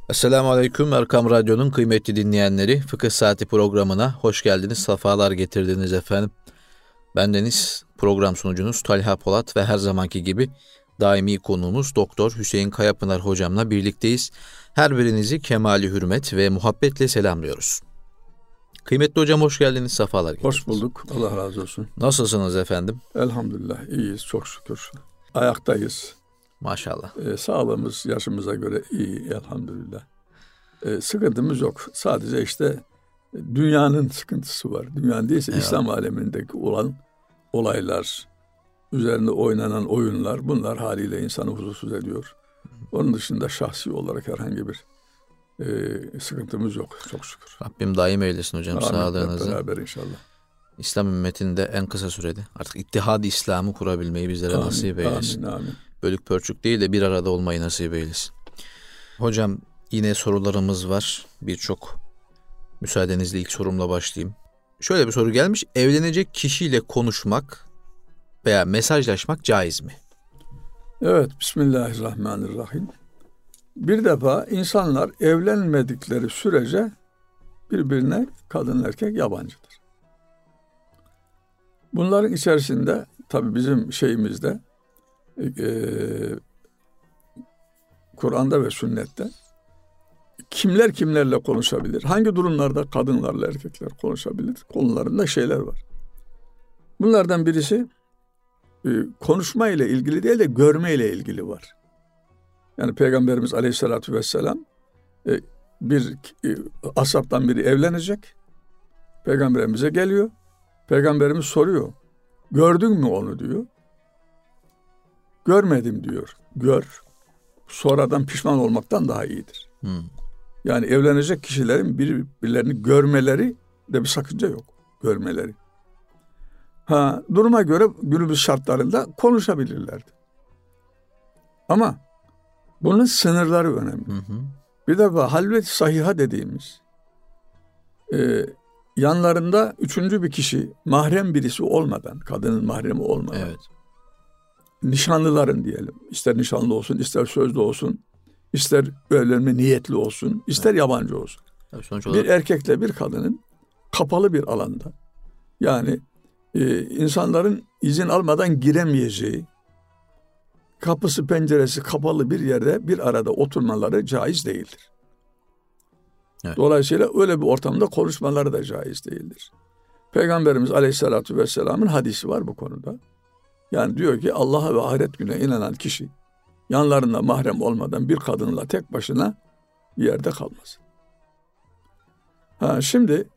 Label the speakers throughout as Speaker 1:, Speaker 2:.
Speaker 1: Esselamu Aleyküm Erkam Radyo'nun kıymetli dinleyenleri, Fıkıh Saati programına hoş geldiniz, sefalar getirdiniz efendim. Bendeniz program sunucunuz Talha Polat ve her zamanki gibi daimi konuğumuz Doktor Hüseyin Kayapınar hocamla birlikteyiz. Her birinizi kemali hürmet ve muhabbetle selamlıyoruz. Kıymetli hocam hoş geldiniz, sefalar getirdiniz.
Speaker 2: Hoş bulduk, Allah razı olsun.
Speaker 1: Nasılsınız efendim?
Speaker 2: Elhamdülillah, iyiyiz çok şükür. Ayaktayız.
Speaker 1: Maşallah.
Speaker 2: Sağlığımız yaşımıza göre iyi elhamdülillah. Sıkıntımız yok. Sadece işte dünyanın sıkıntısı var. Dünyanın değilse
Speaker 1: Eyvallah.
Speaker 2: İslam alemindeki olan olaylar, üzerinde oynanan oyunlar, bunlar haliyle insanı huzursuz ediyor. Onun dışında şahsi olarak herhangi bir sıkıntımız yok çok şükür.
Speaker 1: Rabbim daim eylesin hocam sağlığınızı.
Speaker 2: Beraber inşallah.
Speaker 1: İslam ümmetinde en kısa sürede artık İttihad-ı İslam'ı kurabilmeyi bizlere nasip eylesin.
Speaker 2: Amin.
Speaker 1: Bölük pörçük değil de bir arada olmayı nasip eylesin. Hocam yine sorularımız var. Birçok, müsaadenizle ilk sorumla başlayayım. Şöyle bir soru gelmiş. Evlenecek kişiyle konuşmak veya mesajlaşmak caiz mi?
Speaker 2: Evet, Bismillahirrahmanirrahim. Bir defa insanlar evlenmedikleri sürece birbirine kadın erkek yabancıdır. Bunların içerisinde tabii bizim şeyimizde Kur'an'da ve sünnette kimler kimlerle konuşabilir? Hangi durumlarda kadınlarla erkekler konuşabilir? Konularında şeyler var. Bunlardan birisi konuşma ile ilgili değil de görme ile ilgili var. Yani Peygamberimiz Aleyhisselatü Vesselam bir ashabtan biri evlenecek. Peygamberimize geliyor. Peygamberimiz soruyor. Gördün mü onu diyor. Görmedim diyor. Gör. Sonradan pişman olmaktan daha iyidir. Yani evlenecek kişilerin birbirlerini görmeleri de bir sakınca yok. Görmeleri. Duruma göre günümüz şartlarında konuşabilirlerdi. Ama bunun sınırları önemli. Bir defa halvet-i sahiha dediğimiz yanlarında üçüncü bir kişi, mahrem birisi olmadan, kadının mahremi olmadan,
Speaker 1: Evet.
Speaker 2: Nişanlıların diyelim, ister nişanlı olsun, ister sözlü olsun, ister evlenme niyetli olsun, ister yabancı olsun.
Speaker 1: Sonuç olarak
Speaker 2: Bir erkekle bir kadının kapalı bir alanda, yani insanların izin almadan giremeyeceği, kapısı penceresi kapalı bir yerde bir arada oturmaları caiz değildir.
Speaker 1: Evet.
Speaker 2: Dolayısıyla öyle bir ortamda konuşmaları da caiz değildir. Peygamberimiz Aleyhisselatü Vesselam'ın hadisi var bu konuda. Yani diyor ki Allah'a ve ahiret gününe inanan kişi yanlarında mahrem olmadan bir kadınla tek başına bir yerde kalmaz. Şimdi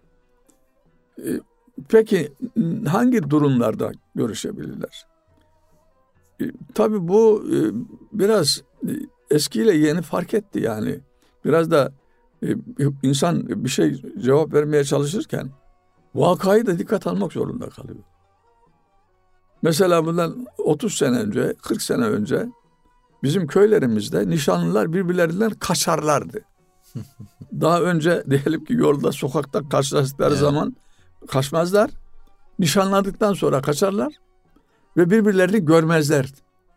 Speaker 2: peki hangi durumlarda görüşebilirler? Tabii bu biraz eskiyle yeni fark etti yani. Biraz da insan bir şey cevap vermeye çalışırken vakayı da dikkat almak zorunda kalıyor. Mesela bundan 30 sene önce, 40 sene önce bizim köylerimizde nişanlılar birbirlerinden kaçarlardı. Daha önce diyelim ki yolda, sokakta karşılaştıkları zaman kaçmazlar. Nişanlandıktan sonra kaçarlar ve birbirlerini görmezlerdi.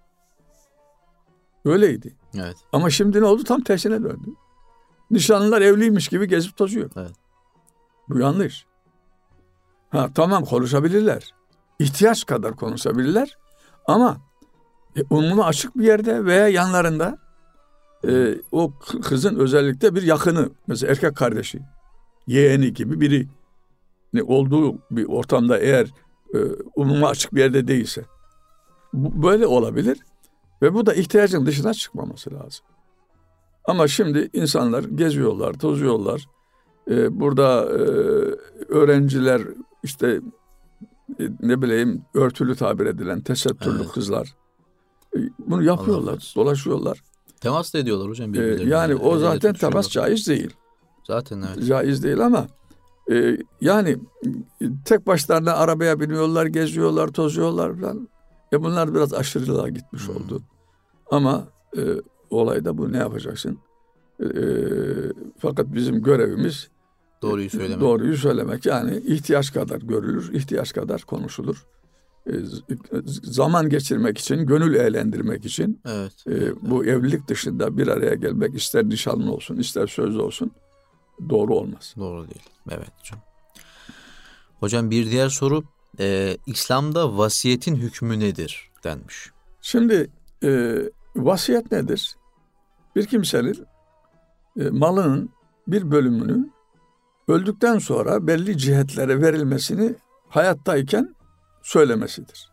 Speaker 2: Öyleydi.
Speaker 1: evet.
Speaker 2: Ama şimdi ne oldu? Tam tersine döndü. Nişanlılar evliymiş gibi gezip tozuyor.
Speaker 1: Evet.
Speaker 2: Bu yanlış. Tamam konuşabilirler. İhtiyaç kadar konuşabilirler. Ama umuma açık bir yerde veya yanlarında o kızın özellikle bir yakını, mesela erkek kardeşi, yeğeni gibi biri olduğu bir ortamda eğer umuma açık bir yerde değilse böyle olabilir ve bu da ihtiyacın dışına çıkmaması lazım. Ama şimdi insanlar geziyorlar, tozuyorlar. Burada öğrenciler işte ne bileyim örtülü tabir edilen tesettürlü kızlar bunu yapıyorlar, dolaşıyorlar.
Speaker 1: Temas da ediyorlar hocam birbirlerine.
Speaker 2: Yani o zaten temas caiz değil.
Speaker 1: Zaten evet.
Speaker 2: Caiz değil ama yani tek başlarına arabaya biniyorlar, geziyorlar, tozuyorlar falan. Bunlar biraz aşırılığa gitmiş oldu. Ama olayda bu, ne yapacaksın? Fakat bizim görevimiz
Speaker 1: doğruyu söylemek.
Speaker 2: Doğruyu söylemek. Yani ihtiyaç kadar görülür, ihtiyaç kadar konuşulur. zaman geçirmek için, gönül eğlendirmek için
Speaker 1: Evet.
Speaker 2: bu evlilik dışında bir araya gelmek, ister nişanlı olsun, ister sözlü olsun, doğru olmaz.
Speaker 1: Doğru değil. Evet hocam. Hocam bir diğer soru, İslam'da vasiyetin hükmü nedir denmiş.
Speaker 2: Şimdi vasiyet nedir? Bir kimsenin malının bir bölümünü öldükten sonra belli cihetlere verilmesini hayattayken söylemesidir.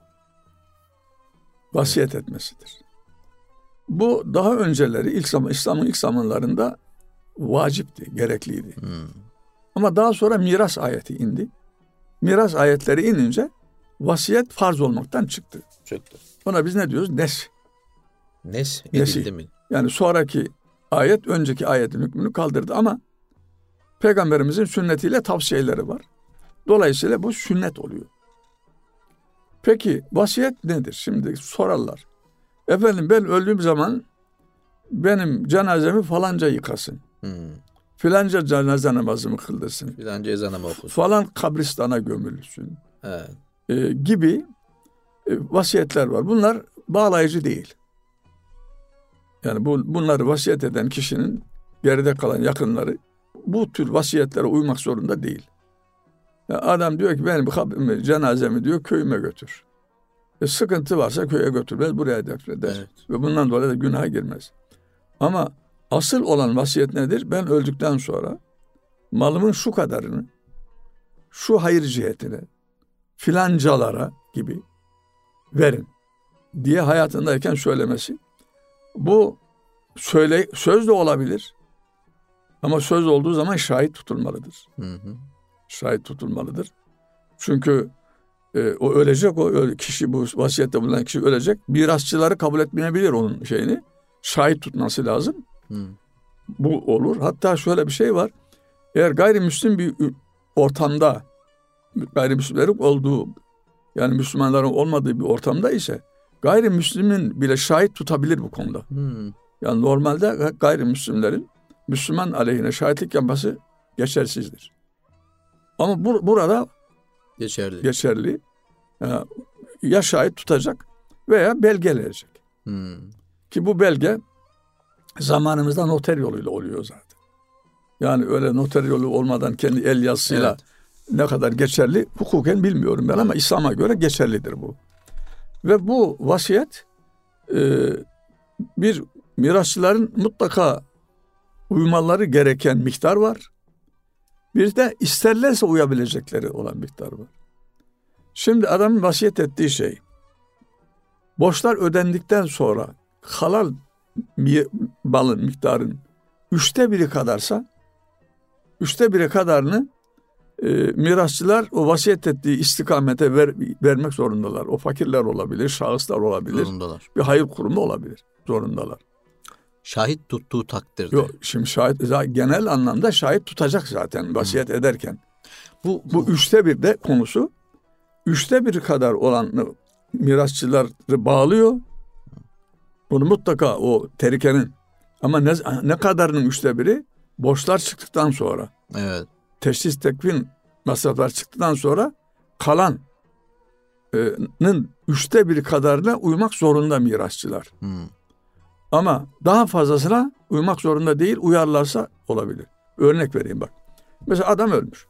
Speaker 2: Vasiyet etmesidir. Bu daha önceleri İslam'ın ilk zamanlarında vacipti, gerekliydi. Ama daha sonra miras ayeti indi. Miras ayetleri inince vasiyet farz olmaktan çıktı. Ona biz ne diyoruz?
Speaker 1: Nes edildi mi?
Speaker 2: Yani sonraki ayet önceki ayetin hükmünü kaldırdı ama Peygamberimizin sünnetiyle tavsiyeleri var. Dolayısıyla bu sünnet oluyor. Peki vasiyet nedir? Şimdi sorarlar. Efendim ben öldüğüm zaman benim cenazemi falanca yıkasın. Filanca cenaze namazımı kıldırsın.
Speaker 1: Filanca ezanımı okusun.
Speaker 2: Falan kabristana gömülsün.
Speaker 1: Evet.
Speaker 2: Gibi vasiyetler var. Bunlar bağlayıcı değil. Yani bunları vasiyet eden kişinin geride kalan yakınları bu tür vasiyetlere uymak zorunda değil. Yani adam diyor ki benim cenazemi diyor köyüme götür. Sıkıntı varsa köye götürmez, buraya defneder. Evet. Ve bundan dolayı da günaha girmez. Ama asıl olan vasiyet nedir? Ben öldükten sonra malımın şu kadarını, şu hayır cihetine, filancalara gibi verin diye hayatındayken söylemesi. Bu söz de olabilir. Ama söz olduğu zaman şahit tutulmalıdır. Şahit tutulmalıdır. Çünkü o ölecek, kişi, bu vasiyette bulunan kişi ölecek. Mirasçıları kabul etmeyebilir onun şeyini. Şahit tutması lazım. Bu olur. Hatta şöyle bir şey var. Eğer gayrimüslim bir ortamda, gayrimüslimlerin olduğu, yani Müslümanların olmadığı bir ortamda ise gayrimüslimin bile şahit tutabilir bu konuda. Yani normalde gayrimüslimlerin Müslüman aleyhine şahitlik yapması geçersizdir. Ama burada geçerli. Ya şahit tutacak veya belgeleyecek. Ki bu belge zamanımızda noter yoluyla oluyor zaten. Yani öyle noter yolu olmadan kendi el yazısıyla ne kadar geçerli hukuken bilmiyorum ben ama İslam'a göre geçerlidir bu. Ve bu vasiyet bir mirasçıların mutlaka uymaları gereken miktar var. Bir de isterlerse uyabilecekleri olan miktar var. Şimdi adamın vasiyet ettiği şey borçlar ödendikten sonra kalan malın miktarın 1/3 kadarsa 1/3 kadarını mirasçılar o vasiyet ettiği istikamete vermek zorundalar. O fakirler olabilir, şahıslar olabilir.
Speaker 1: Zorundalar.
Speaker 2: Bir hayır kurumu olabilir. Zorundalar.
Speaker 1: Şahit tuttuğu takdirde.
Speaker 2: Yok, şimdi genel anlamda şahit tutacak zaten vasiyet ederken. Bu 1/3'de konusu 1/3 kadar olan mirasçıları bağlıyor. Bunu mutlaka o terikenin ama ne kadarının 1/3'i borçlar çıktıktan sonra.
Speaker 1: Evet.
Speaker 2: Teşhis tekvin masraflar çıktıktan sonra kalanın 1/3 kadarına uymak zorunda mirasçılar. Ama daha fazlasına uymak zorunda değil, uyarlarsa olabilir. Örnek vereyim bak. Mesela adam ölmüş.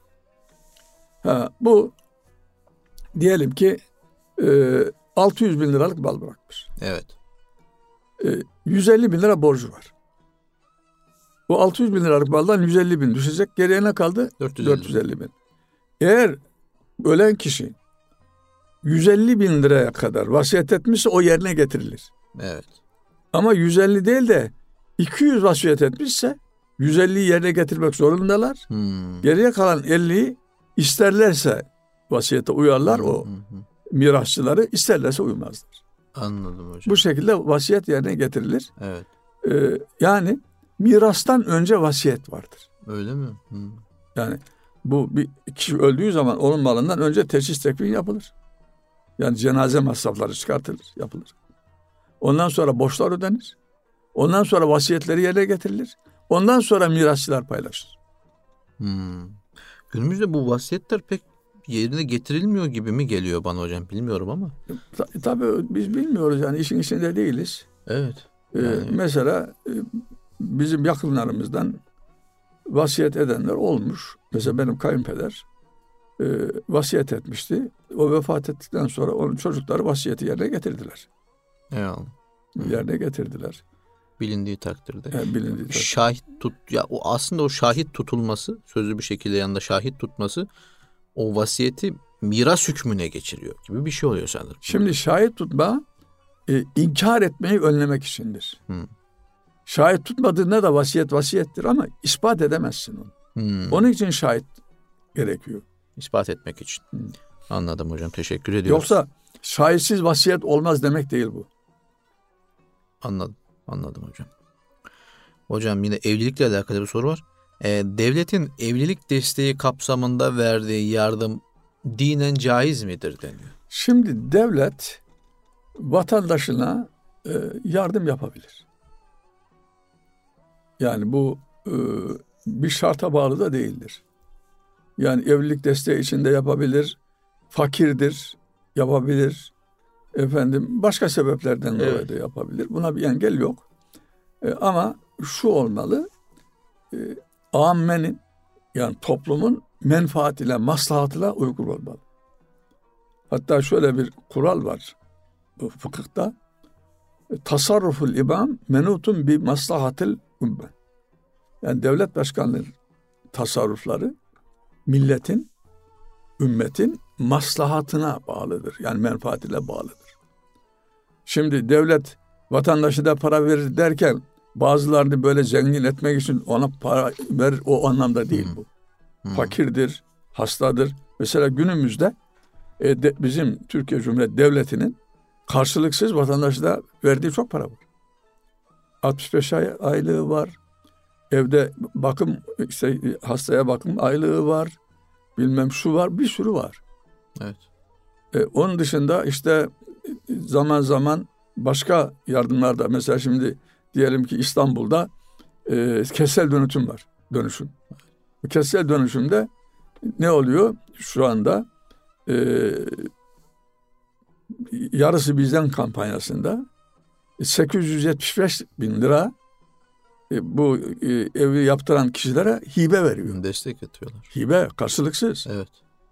Speaker 2: Bu diyelim ki 600 bin liralık mal bırakmış.
Speaker 1: Evet.
Speaker 2: 150 bin lira borcu var. Bu 600 bin liralık maldan 150 bin düşecek. Geriye ne kaldı? 450 bin. Eğer ölen kişi 150 bin liraya kadar vasiyet etmişse o yerine getirilir.
Speaker 1: Evet.
Speaker 2: Ama 150 değil de 200 vasiyet etmişse 150'yi yerine getirmek zorundalar. Geriye kalan 50'yi isterlerse vasiyete uyarlar o mirasçıları, isterlerse uymazlar.
Speaker 1: Anladım hocam.
Speaker 2: Bu şekilde vasiyet yerine getirilir.
Speaker 1: Evet.
Speaker 2: Yani mirastan önce vasiyet vardır.
Speaker 1: Öyle mi?
Speaker 2: Yani bu bir kişi öldüğü zaman onun malından önce teşhis tekvin yapılır. Yani cenaze masrafları çıkartılır, yapılır. Ondan sonra borçlar ödenir. Ondan sonra vasiyetleri yerine getirilir. Ondan sonra mirasçılar paylaşır.
Speaker 1: Günümüzde bu vasiyetler pek yerine getirilmiyor gibi mi geliyor bana hocam? Bilmiyorum ama.
Speaker 2: Tabii biz bilmiyoruz yani, işin içinde değiliz.
Speaker 1: Evet. Yani...
Speaker 2: Mesela bizim yakınlarımızdan vasiyet edenler olmuş. Mesela benim kayınpeder vasiyet etmişti. O vefat ettikten sonra onun çocukları vasiyeti yerine getirdiler.
Speaker 1: Eyvallah.
Speaker 2: Yerine getirdiler.
Speaker 1: Bilindiği takdirde.
Speaker 2: Bilindiği takdirde.
Speaker 1: Şahit ya o aslında o şahit tutulması, sözlü bir şekilde yanında şahit tutması o vasiyeti miras hükmüne geçiriyor gibi bir şey oluyor sanırım.
Speaker 2: Şimdi şahit tutma inkar etmeyi önlemek içindir. Şahit tutmadığında da vasiyettir ama ispat edemezsin onu. Onun için şahit gerekiyor.
Speaker 1: İspat etmek için. Anladım hocam. Teşekkür ediyorum.
Speaker 2: Yoksa şahitsiz vasiyet olmaz demek değil bu.
Speaker 1: Anladım hocam. Hocam yine evlilikle alakalı bir soru var. Devletin evlilik desteği kapsamında verdiği yardım dinen caiz midir deniyor.
Speaker 2: Şimdi devlet vatandaşına yardım yapabilir. Yani bu bir şarta bağlı da değildir. Yani evlilik desteği içinde yapabilir, fakirdir, yapabilir, başka sebeplerden dolayı da yapabilir. Buna bir engel yok. Ama şu olmalı, âmmenin yani toplumun menfaatiyle, maslahatıyla uygun olmalı. Hatta şöyle bir kural var fıkıhta. Tasarruful imam menutun bi maslahatil ümme. Yani devlet başkanlığı tasarrufları milletin, ümmetin maslahatına bağlıdır. Yani menfaatiyle bağlıdır. Şimdi devlet vatandaşı da para verir derken bazılarını böyle zengin etmek için ona para verir, o anlamda değil bu. Fakirdir, hastadır. Mesela günümüzde bizim Türkiye Cumhuriyeti Devleti'nin karşılıksız vatandaşına verdiği çok para var. 65 ay aylığı var. Evde bakım, işte hastaya bakım aylığı var. Bilmem şu var, bir sürü var.
Speaker 1: Evet.
Speaker 2: Onun dışında işte zaman zaman başka yardımlarda, mesela şimdi diyelim ki İstanbul'da kentsel dönüşüm. Bu kentsel dönüşümde ne oluyor? Şu anda yarısı bizden kampanyasında 875 bin lira bu evi yaptıran kişilere hibe veriyor.
Speaker 1: Destek atıyorlar.
Speaker 2: Hibe karşılıksız.
Speaker 1: Evet.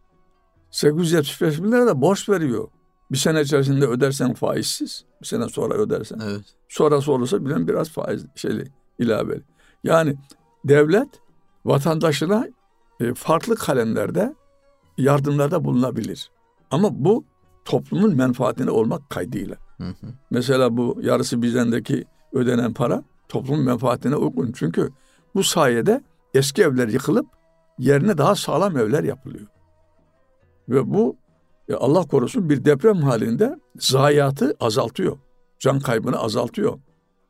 Speaker 2: 875 bin lira da borç veriyor. Bir sene içerisinde ödersen faizsiz. Bir sene sonra ödersen.
Speaker 1: Evet.
Speaker 2: Sonrası olursa bilen biraz faiz ilaveli. Yani devlet vatandaşına farklı kalemlerde yardımlarda bulunabilir. Ama bu toplumun menfaatine olmak kaydıyla. Mesela bu yarısı bizdendeki ödenen para toplumun menfaatine uygun. Çünkü bu sayede eski evler yıkılıp yerine daha sağlam evler yapılıyor. Ve bu Allah korusun bir deprem halinde zayiatı azaltıyor. Can kaybını azaltıyor.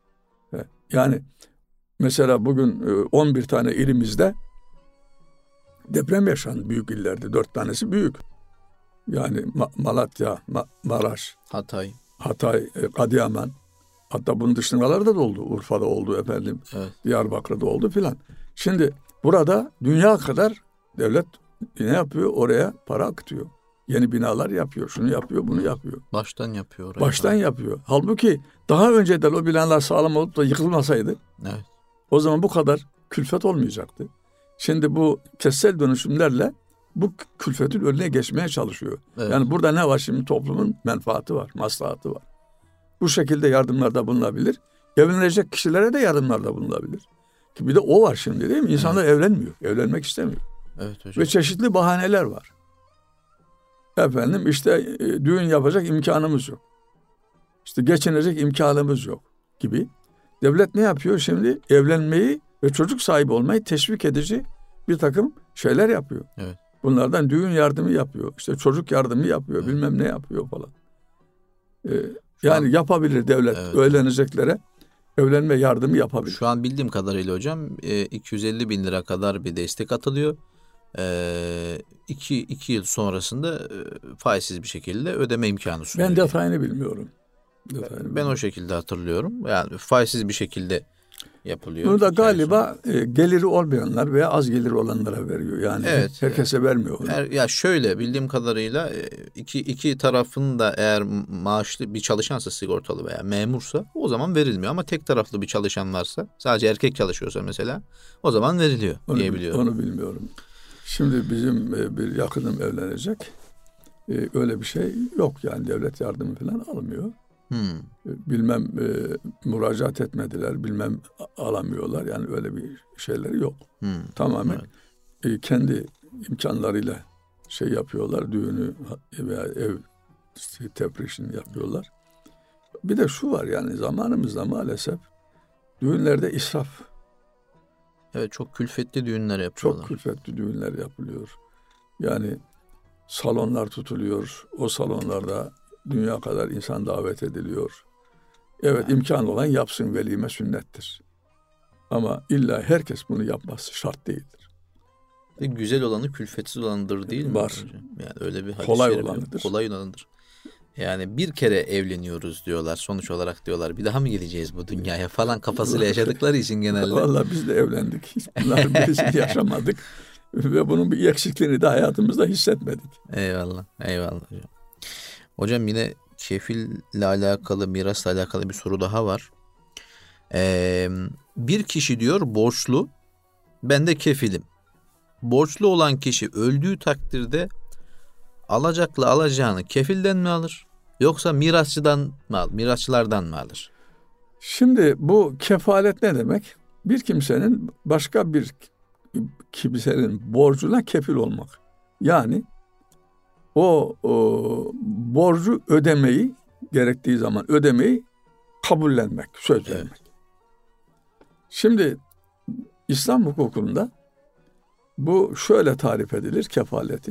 Speaker 2: Yani mesela bugün 11 tane ilimizde deprem yaşandı büyük illerde. 4 tanesi büyük. Yani Malatya, Maraş, Hatay, Adıyaman. Hatta bunun dışındaları da oldu. Urfa'da oldu efendim. Evet. Diyarbakır'da oldu filan. Şimdi burada dünya kadar devlet ne yapıyor? Oraya para akıtıyor. Yeni binalar yapıyor. Şunu yapıyor, bunu yapıyor.
Speaker 1: Baştan yapıyor.
Speaker 2: Baştan yapıyor. Halbuki daha önceden o binalar sağlam olup da yıkılmasaydı o zaman bu kadar külfet olmayacaktı. Şimdi bu kentsel dönüşümlerle bu külfetin önüne geçmeye çalışıyor. Evet. Yani burada ne var şimdi? Toplumun menfaati var, maslahatı var. Bu şekilde yardımlarda bulunabilir. Evlenecek kişilere de yardımlarda bulunabilir. Ki bir de o var şimdi değil mi? İnsanlar evlenmiyor. Evlenmek istemiyor.
Speaker 1: Evet hocam.
Speaker 2: Ve çeşitli bahaneler var. Efendim işte düğün yapacak imkanımız yok. İşte geçinecek imkanımız yok gibi. Devlet ne yapıyor şimdi? Evlenmeyi ve çocuk sahibi olmayı teşvik edici bir takım şeyler yapıyor.
Speaker 1: Evet.
Speaker 2: Bunlardan düğün yardımı yapıyor. İşte çocuk yardımı yapıyor. Evet. Bilmem ne yapıyor falan. Yani yapabilir devlet. Evet. Evleneceklere evlenme yardımı yapabilir.
Speaker 1: Şu an bildiğim kadarıyla hocam 250 bin lira kadar bir destek atılıyor. 2 yıl sonrasında faizsiz bir şekilde ödeme imkanı sunuyor.
Speaker 2: Ben detayını bilmiyorum.
Speaker 1: Ben o şekilde hatırlıyorum. Yani faizsiz bir şekilde yapılıyor.
Speaker 2: Bunu da galiba geliri olmayanlar veya az geliri olanlara veriyor. Yani
Speaker 1: evet,
Speaker 2: herkese vermiyor onu.
Speaker 1: Ya şöyle bildiğim kadarıyla iki tarafın da eğer maaşlı bir çalışansa, sigortalı veya memursa o zaman verilmiyor. Ama tek taraflı bir çalışan varsa, sadece erkek çalışıyorsa mesela, o zaman veriliyor diyebiliyorum.
Speaker 2: Onu bilmiyorum. Şimdi bizim bir yakınım evlenecek. Öyle bir şey yok yani, devlet yardımı falan almıyor. Bilmem müracaat etmediler, bilmem alamıyorlar, yani öyle bir şeyleri yok. Tamamen kendi imkanlarıyla şey yapıyorlar, düğünü veya ev tefrişini yapıyorlar. Bir de şu var, yani zamanımızda maalesef düğünlerde israf.
Speaker 1: Evet, çok külfetli düğünler yapıyorlar.
Speaker 2: Çok külfetli düğünler yapılıyor. Yani salonlar tutuluyor. O salonlarda dünya kadar insan davet ediliyor. Evet, imkanı olan yapsın, velime sünnettir. Ama illa herkes bunu yapması şart değildir.
Speaker 1: Güzel olanı külfetsiz olanıdır değil mi?
Speaker 2: Var.
Speaker 1: Hocam? Yani öyle bir hadis-i
Speaker 2: kolay
Speaker 1: şerif
Speaker 2: olanıdır.
Speaker 1: Kolay olanıdır. Yani bir kere evleniyoruz diyorlar. Sonuç olarak diyorlar, bir daha mı geleceğiz bu dünyaya falan kafasıyla yaşadıkları için genelde.
Speaker 2: Vallahi biz de evlendik. Hiç bunların birisini yaşamadık. Ve bunun bir eksikliğini de hayatımızda hissetmedik.
Speaker 1: Eyvallah. Eyvallah hocam. Hocam yine kefille alakalı, mirasla alakalı bir soru daha var. Bir kişi diyor borçlu, ben de kefilim. Borçlu olan kişi öldüğü takdirde alacaklı alacağını kefilden mi alır, yoksa mirasçıdan mı alır, mirasçılardan mı alır?
Speaker 2: Şimdi bu kefalet ne demek? Bir kimsenin başka bir kimsenin borcuna kefil olmak. Yani o borcu ödemeyi, gerektiği zaman ödemeyi kabullenmek, söz vermek. Evet. Şimdi İslam hukukunda bu şöyle tarif edilir, kefaleti.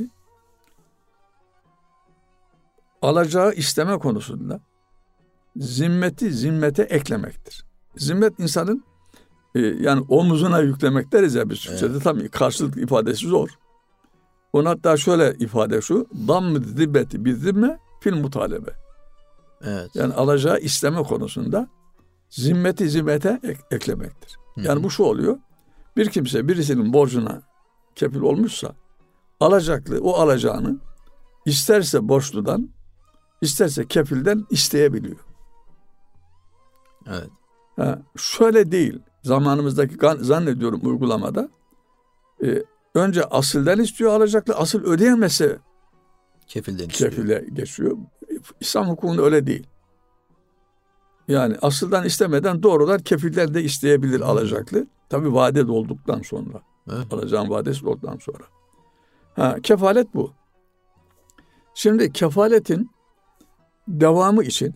Speaker 2: Alacağı isteme konusunda zimmeti zimmete eklemektir. Zimmet insanın yani omuzuna yüklemek deriz ya biz Türkçe'de, evet. Tam karşılık ifadesi zor. Onu hatta şöyle ifade şu: damm-ı zibbeti bi zimme fil mutalebe. Evet. Yani alacağı isteme konusunda zimmeti zimmete eklemektir. Yani bu şu oluyor: bir kimse birisinin borcuna kefil olmuşsa alacaklı o alacağını isterse borçludan, isterse kefilden isteyebiliyor.
Speaker 1: Evet.
Speaker 2: Şöyle değil. Zamanımızdaki zannediyorum uygulamada önce asıldan istiyor alacaklı, asıl ödeyemezse kefile geçiyor. İslam hukukunda öyle değil. Yani asıldan istemeden doğrudan kefilden de isteyebilir alacaklı. Tabii vade dolduktan sonra. Evet. Alacağın vadesi dolduktan sonra. Kefalet bu. Şimdi kefaletin devamı için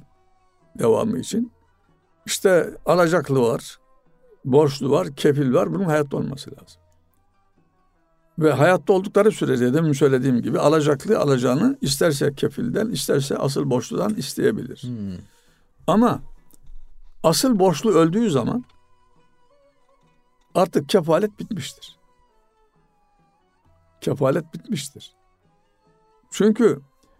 Speaker 2: işte alacaklı var, borçlu var, kefil var. Bunun hayatta olması lazım. Ve hayatta oldukları sürece demin söylediğim gibi alacaklı alacağını isterse kefilden, isterse asıl borçludan isteyebilir. Ama asıl borçlu öldüğü zaman artık kefalet bitmiştir. Kefalet bitmiştir. Çünkü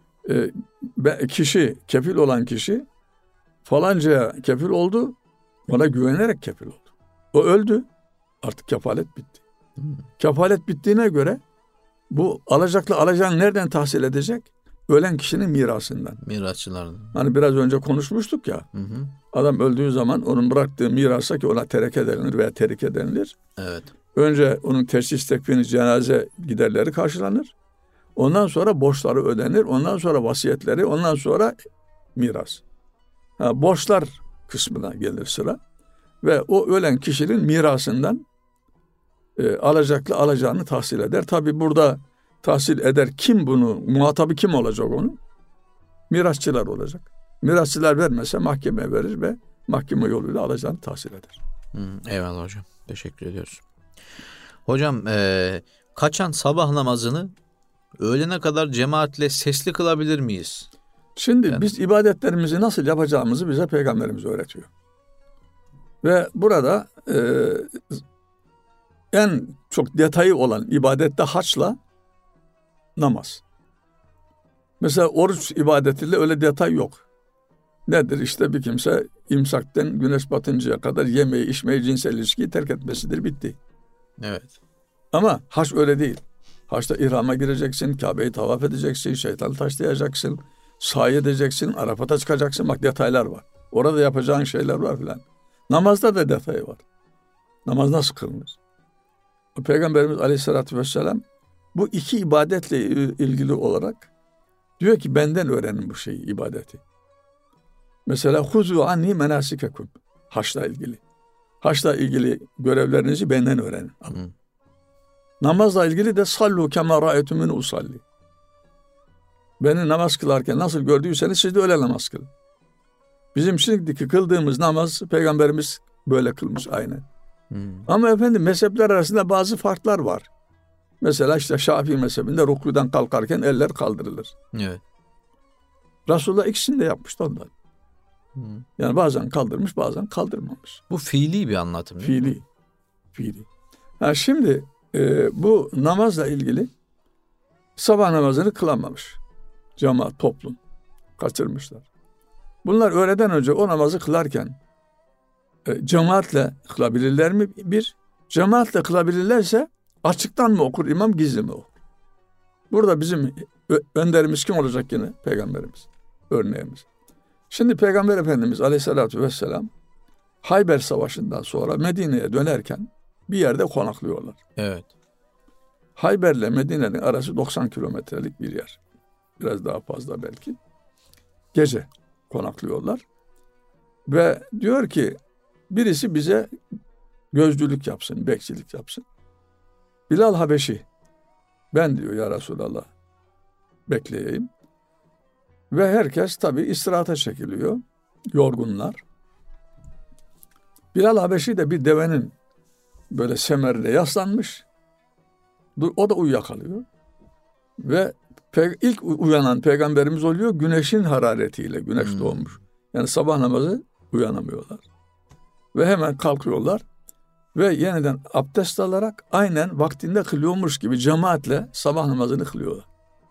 Speaker 2: kefil olan kişi falancaya kefil oldu, ona güvenerek kefil oldu. O öldü, artık kefalet bitti. Kefalet bittiğine göre bu alacaklı alacağını nereden tahsil edecek? Ölen kişinin mirasından.
Speaker 1: Mirasçılardan.
Speaker 2: Hani biraz önce konuşmuştuk ya. Adam öldüğü zaman onun bıraktığı mirasa, ki ona tereke denilir veya terike denilir.
Speaker 1: Evet.
Speaker 2: Önce onun teşhis, tekfini, cenaze giderleri karşılanır. Ondan sonra borçları ödenir. Ondan sonra vasiyetleri, ondan sonra miras. Borçlar kısmına gelir sıra. Ve o ölen kişinin mirasından alacaklı alacağını tahsil eder. Tabi burada tahsil eder kim bunu? Muhatabı kim olacak onun? Mirasçılar olacak. Mirasçılar vermese mahkemeye verir ve mahkeme yoluyla alacağını tahsil eder.
Speaker 1: Eyvallah hocam. Teşekkür ediyoruz. Hocam kaçan sabah namazını öğlene kadar cemaatle sesli kılabilir miyiz?
Speaker 2: Şimdi biz ibadetlerimizi nasıl yapacağımızı bize Peygamberimiz öğretiyor. Ve burada en çok detayı olan ibadette haçla namaz. Mesela oruç ibadetiyle öyle detay yok. nedir? İşte bir kimse imsakten güneş batıncaya kadar yemeği, içmeyi, cinsel ilişkiyi terk etmesidir. Bitti.
Speaker 1: Evet.
Speaker 2: Ama hac öyle değil. Haçta ihrama gireceksin, Kabe'yi tavaf edeceksin, şeytanı taşlayacaksın, sahi edeceksin, Arafat'a çıkacaksın. Bak detaylar var. Orada yapacağın şeyler var filan. Namazda da detayı var. Namaz nasıl kılınır? Peygamberimiz Aleyhisselatü Vesselam bu iki ibadetle ilgili olarak diyor ki benden öğrenin bu şeyi, ibadeti. Mesela huzu anni menasikekum. Haçla ilgili. Haçla ilgili görevlerinizi benden öğrenin. Namazla ilgili de sallu kema ra'aytumuni usalli. Beni namaz kılarken nasıl gördüyseniz siz de öyle namaz kılın. Bizim şimdiki kıldığımız namaz Peygamberimiz böyle kılmış aynen. Ama efendim mezhepler arasında bazı farklar var. Mesela işte Şafii mezhebinde rükûdan kalkarken eller kaldırılır.
Speaker 1: Evet.
Speaker 2: Resulullah ikisini de yapmıştı ondan. Yani bazen kaldırmış, bazen kaldırmamış.
Speaker 1: Bu fiili bir anlatım değil mi?
Speaker 2: Fiili. Ha şimdi bu namazla ilgili sabah namazını kılamamış. Cemaat, toplum kaçırmışlar. Bunlar öğleden önce o namazı kılarken cemaatle kılabilirler mi? Bir, cemaatle kılabilirlerse açıktan mı okur imam, gizli mi okur? Burada bizim önderimiz kim olacak yine? Peygamberimiz. Örneğimiz. Şimdi Peygamber Efendimiz Aleyhisselatü Vesselam Hayber Savaşı'ndan sonra Medine'ye dönerken bir yerde konaklıyorlar.
Speaker 1: Evet.
Speaker 2: Hayber'le Medine'nin arası 90 kilometrelik bir yer. Biraz daha fazla belki. Gece konaklıyorlar. Ve diyor ki birisi bize gözcülük yapsın, bekçilik yapsın. Bilal Habeşi, ben diyor ya Resulallah bekleyeyim. Ve herkes tabii istirahata çekiliyor. Yorgunlar. Bilal Habeşi de bir devenin böyle semerine yaslanmış. O da uyuyakalıyor. Ve ilk uyanan peygamberimiz oluyor güneşin hararetiyle. Güneş doğmuş. Yani sabah namazı uyanamıyorlar. Ve hemen kalkıyorlar. Ve yeniden abdest alarak aynen vaktinde kılıyormuş gibi cemaatle sabah namazını kılıyorlar.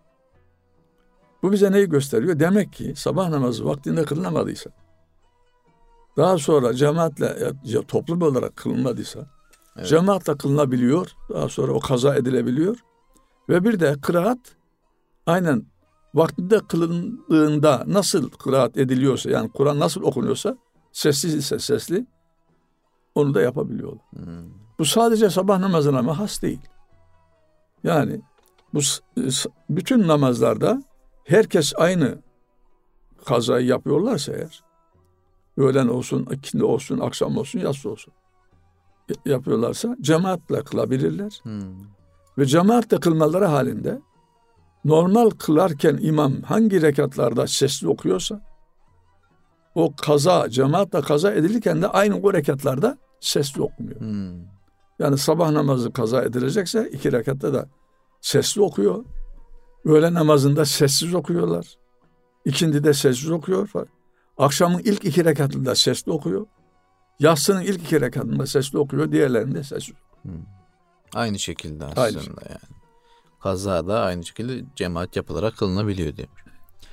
Speaker 2: Bu bize neyi gösteriyor? Demek ki sabah namazı vaktinde kılınamadıysa, daha sonra cemaatle, toplum olarak kılınmadıysa, evet, cemaatle kılınabiliyor, daha sonra o kaza edilebiliyor. Ve bir de kıraat aynen vaktinde kılındığında nasıl kıraat ediliyorsa, yani Kur'an nasıl okunuyorsa, sessiz ise sesli, onu da yapabiliyorlar. Bu sadece sabah namazına mı has değil. Yani bu bütün namazlarda herkes aynı kazayı yapıyorlarsa eğer, öğlen olsun, ikindi olsun, akşam olsun, yatsı olsun yapıyorlarsa cemaatle kılabilirler. Ve cemaatle kılmaları halinde normal kılarken imam hangi rekatlarda sesli okuyorsa o kaza, cemaatle kaza edilirken de aynı o rekatlarda sesli okumuyor. Yani sabah namazı kaza edilecekse 2 rekatta da sesli okuyor. Öğle namazında sessiz okuyorlar. İkindide sessiz okuyor. Akşamın ilk 2 rekatında sesli okuyor. Yatsının ilk 2 rekatında sesli okuyor. Diğerlerinde sessiz okuyor.
Speaker 1: Aynı şekilde aslında aynı şekilde. Yani. Kaza da aynı şekilde cemaat yapılarak kılınabiliyor demiş.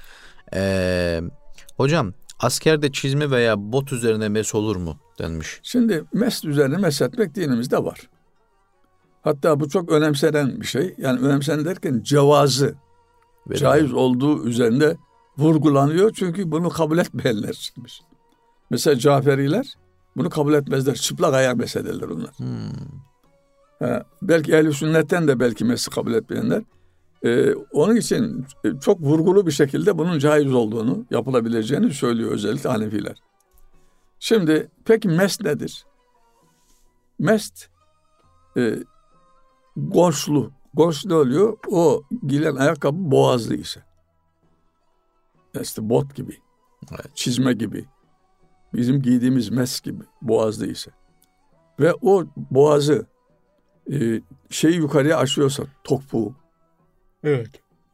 Speaker 1: Hocam askerde çizme veya bot üzerine mes olur mu denmiş.
Speaker 2: Şimdi mes üzerine mes etmek dinimizde var. Hatta bu çok önemsenen bir şey. Yani önemsenen derken cevazı, caiz olduğu üzerinde vurgulanıyor. Çünkü bunu kabul etmeyenler çıkmış. Mesela Caferiler bunu kabul etmezler. Çıplak ayak mesederler onlar. Belki ehl-i sünnetten de belki mesi kabul etmeyenler. Onun için çok vurgulu bir şekilde bunun caiz olduğunu, yapılabileceğini söylüyor özellikle Hanefiler. Şimdi peki mes nedir? Mest gorşlu. Gorşlu oluyor. O giyilen ayakkabı boğazlı ise. İşte bot gibi. Evet. Çizme gibi. Bizim giydiğimiz mes gibi. Boğazlı ise. Ve o boğazı şeyi yukarıya aşıyorsa topuklu. Evet.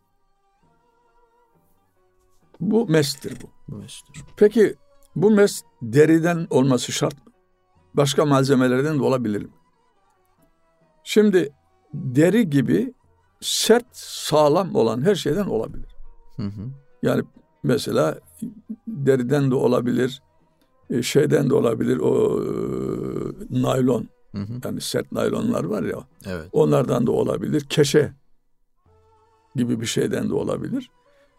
Speaker 2: Bu mestir bu. Mestir. Peki bu mes deriden olması şart mı? Başka malzemelerden de olabilir mi? Şimdi deri gibi sert, sağlam olan her şeyden olabilir. Yani mesela deriden de olabilir, şeyden de olabilir, o naylon, yani sert naylonlar var ya,
Speaker 1: Evet.
Speaker 2: onlardan da olabilir, keşe gibi bir şeyden de olabilir.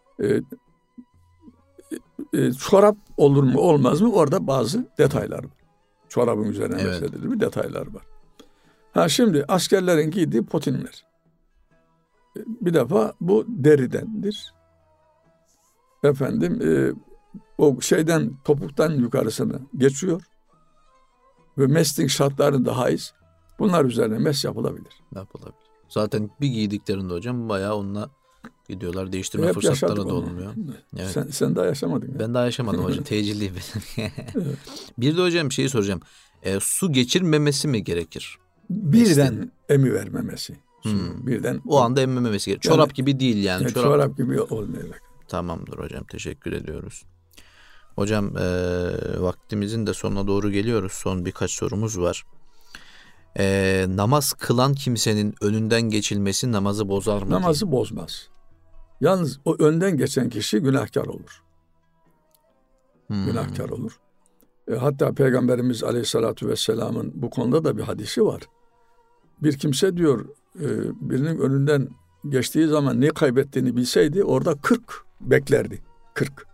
Speaker 2: Çorap olur mu olmaz mı, orada bazı detaylar var. Çorabın üzerine meseledir, bir detaylar var. Şimdi askerlerin giydiği potinler. Bir defa bu deridendir. Efendim o şeyden, topuktan yukarısını geçiyor. Ve mesling şartları daha iyi. Bunlar üzerine mes yapılabilir.
Speaker 1: Yapılabilir. Zaten bir giydiklerinde hocam bayağı onunla gidiyorlar. Değiştirme
Speaker 2: Hep
Speaker 1: fırsatları da olmuyor. Evet.
Speaker 2: Sen daha yaşamadın ya.
Speaker 1: Ben daha yaşamadım hocam. Tecilliyim benim.
Speaker 2: Evet.
Speaker 1: Bir de hocam bir şey soracağım. Su geçirmemesi mi gerekir?
Speaker 2: Birden emivermemesi. Birden.
Speaker 1: O anda emmemesi gerekir. Çorap gibi değil yani.
Speaker 2: Çorap gibi olmayacak.
Speaker 1: Tamamdır hocam. Teşekkür ediyoruz. Hocam vaktimizin de sonuna doğru geliyoruz. Son birkaç sorumuz var. Namaz kılan kimsenin önünden geçilmesi namazı bozar mı?
Speaker 2: Namazı bozmaz. Yalnız o önden geçen kişi günahkar olur. Günahkar olur. Hatta Peygamberimiz Aleyhisselatü Vesselam'ın bu konuda da bir hadisi var. Bir kimse diyor birinin önünden geçtiği zaman ne kaybettiğini bilseydi orada 40 beklerdi. 40.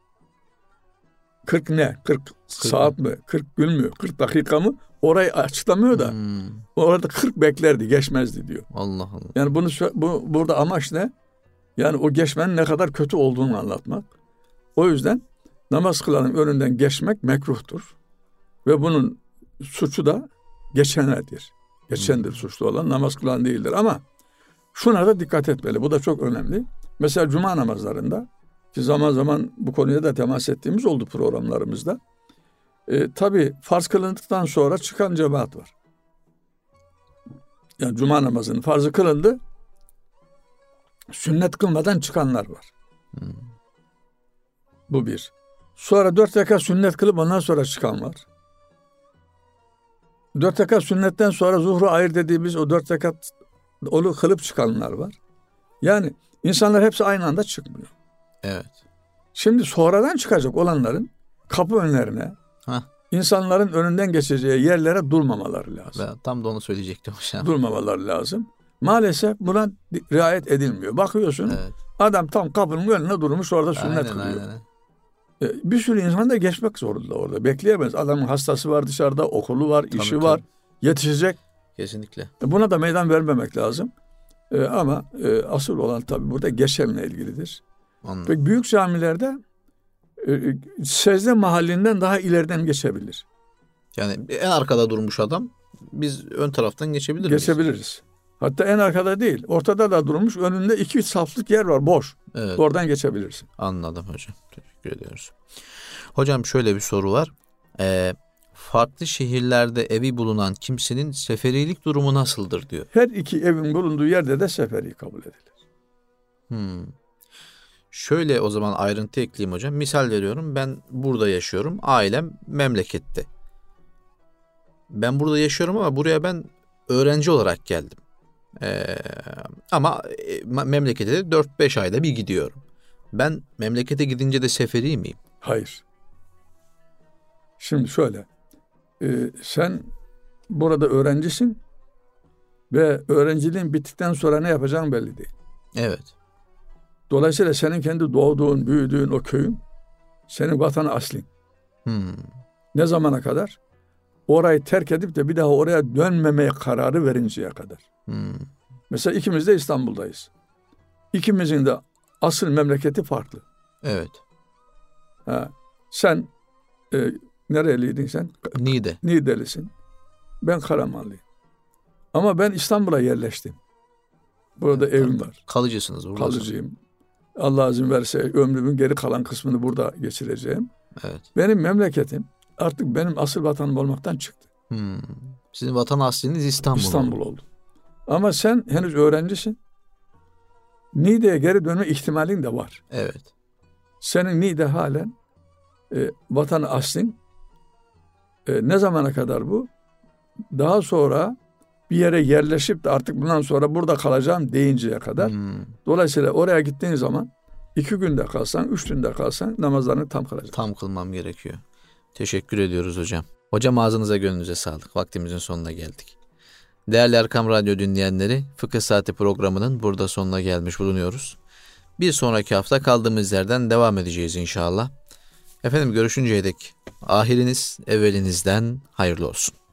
Speaker 2: 40 ne? 40 saat mi? 40 gün mü? 40 dakika mı? Orayı açıklamıyor da orada 40 beklerdi, geçmezdi diyor.
Speaker 1: Allah Allah.
Speaker 2: Yani burada amaç ne? Yani o geçmenin ne kadar kötü olduğunu anlatmak. O yüzden namaz kılanın önünden geçmek mekruhtur. Ve bunun suçu da geçenlerdir. Geçendir suçlu olan, namaz kılan değildir. Ama şuna da dikkat etmeli. Bu da çok önemli. Mesela cuma namazlarında, ki zaman zaman bu konuya da temas ettiğimiz oldu programlarımızda. Tabii farz kılındıktan sonra çıkan cemaat var. Yani cuma namazının farzı kılındı, sünnet kılmadan çıkanlar var. Bu bir. Sonra 4 rekat sünnet kılıp ondan sonra çıkan var. 4 rekat sünnetten sonra zuhru ayır dediğimiz o 4 rekat onu kılıp çıkanlar var. Yani insanlar hepsi aynı anda çıkmıyor.
Speaker 1: Evet.
Speaker 2: Şimdi sonradan çıkacak olanların kapı önlerine, insanların önünden geçeceği yerlere durmamaları lazım.
Speaker 1: Ben tam da onu söyleyecektim hocam.
Speaker 2: Durmamaları lazım. Maalesef buna riayet edilmiyor. Bakıyorsun adam tam kapının önüne durmuş, orada sünnet kılıyor. Aynen. Bir sürü insan da geçmek zorunda orada. Bekleyemez. Adamın hastası var dışarıda, okulu var, işi var. Yetişecek.
Speaker 1: Kesinlikle.
Speaker 2: Buna da meydan vermemek lazım. Ama asıl olan tabii burada geçenle ilgilidir.
Speaker 1: Anladım.
Speaker 2: Ve büyük camilerde secde mahallinden daha ileriden geçebilir.
Speaker 1: Yani en arkada durmuş adam, biz ön taraftan geçebiliriz.
Speaker 2: Geçebiliriz. Hatta en arkada değil, ortada da durmuş, önünde 2 saflık yer var, boş. Evet. Oradan geçebilirsin.
Speaker 1: Anladım hocam. Teşekkür ediyoruz. Hocam şöyle bir soru var. Farklı şehirlerde evi bulunan kimsenin seferilik durumu nasıldır diyor.
Speaker 2: Her iki evin bulunduğu yerde de seferi kabul edilir.
Speaker 1: Şöyle o zaman ayrıntı ekleyeyim hocam. Misal veriyorum, ben burada yaşıyorum. Ailem memlekette. Ben burada yaşıyorum ama buraya ben öğrenci olarak geldim. Ama memlekete de 4-5 ayda bir gidiyorum. Ben memlekete gidince de seferi miyim?
Speaker 2: Hayır. Şimdi şöyle. Sen burada öğrencisin ve öğrenciliğin bittikten sonra ne yapacağın belli değil.
Speaker 1: Evet.
Speaker 2: Dolayısıyla senin kendi doğduğun, büyüdüğün o köyün senin vatanı aslin. Ne zamana kadar? Orayı terk edip de bir daha oraya dönmemeye kararı verinceye kadar. Mesela ikimiz de İstanbul'dayız. İkimizin de asıl memleketi farklı.
Speaker 1: Evet.
Speaker 2: Sen nereliydin sen?
Speaker 1: Niğde.
Speaker 2: Niğdelisin. Ben Karamanlıyım. Ama ben İstanbul'a yerleştim. Burada evim var.
Speaker 1: Kalıcısınız burada.
Speaker 2: Kalıcıyım. Allah izin verirse ömrümün geri kalan kısmını burada geçireceğim.
Speaker 1: Evet.
Speaker 2: Benim memleketim artık benim asıl vatanım olmaktan çıktı.
Speaker 1: Sizin vatan asliniz İstanbul.
Speaker 2: İstanbul oldu. Ama sen henüz öğrencisin. Niğde'ye geri dönme ihtimalin de var.
Speaker 1: Evet.
Speaker 2: Senin Niğde halen vatanı aslin. Ne zamana kadar bu? Daha sonra bir yere yerleşip de artık bundan sonra burada kalacağım deyinceye kadar. Dolayısıyla oraya gittiğin zaman 2 günde kalsan, 3 günde kalsan namazlarını tam kılacaksın.
Speaker 1: Tam kılmam gerekiyor. Teşekkür ediyoruz hocam. Hocam ağzınıza gönlünüze sağlık. Vaktimizin sonuna geldik. Değerli Erkam Radyo dinleyenleri, Fıkıh Saati programının burada sonuna gelmiş bulunuyoruz. Bir sonraki hafta kaldığımız yerden devam edeceğiz inşallah. Efendim görüşünceye dek ahiriniz evvelinizden hayırlı olsun.